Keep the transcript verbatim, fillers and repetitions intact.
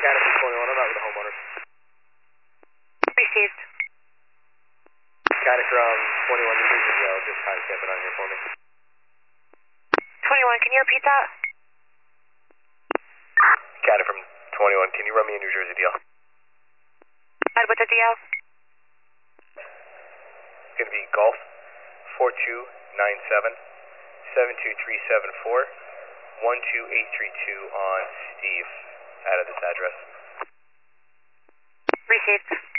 Cat from twenty-one, I'm out with the homeowners. Received. Cat from twenty-one, New Jersey, I'll just time stamp it on here for me. twenty-one, can you repeat that? Cat from twenty-one, can you run me a New Jersey deal? Ed, what's the deal? It's going to be Golf four two nine seven seven two three seven four one two eight three two on Steve out of this address. Received.